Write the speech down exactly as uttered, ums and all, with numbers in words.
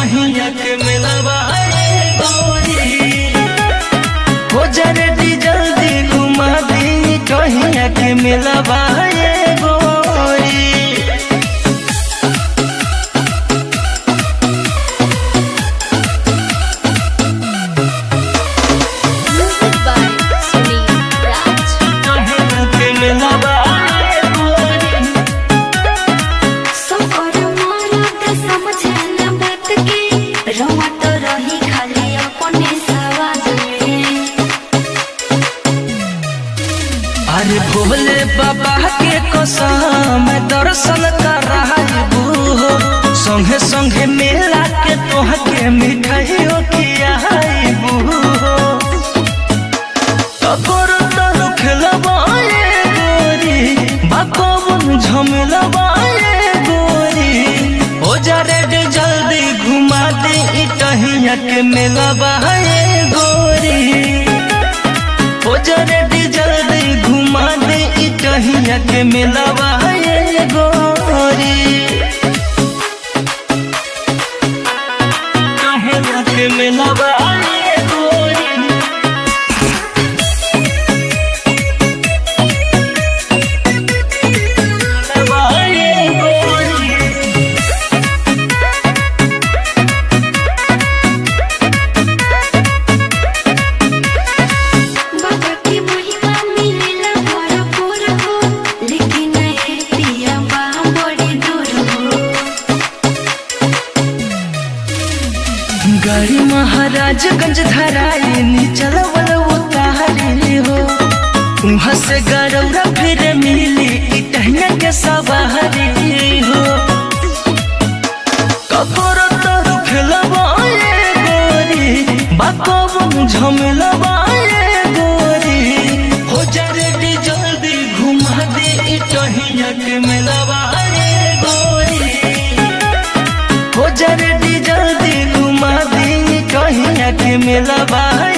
टहिया के मिलवा गोरी हो जा रेडी जल्दी घुमा दी टहिया के मिलवा गोरी। अरे भोले बाबा के कसम दर्शन कराबू हो संगे संगे मेला के तोह के मिठाइयों खियाबू हो तोर तर खेलबाए गोरी बाकबन झमेलबाए गोरी हो जा रेडी जल्दी घुमा दे टहिया के मिलबाए गोरी हो जा रेडी जल्दी घुमा दे टहिया के मिलवा गोरी टहिया के मिलवा गोरी। गाड़ी महाराजगंज धराई नीचल उतारी हो वहाँ से गरौरा फिर मिली टहिया के सवारी हो कपोर तर खेलबाए गोरी बाकबन झमेलबाए गोरी हो जा रेडी जल्दी घुमा दे टहिया के मिलबाए गोरी हो जा रेडी जल्दी घुमा दे टहिया के मिलवा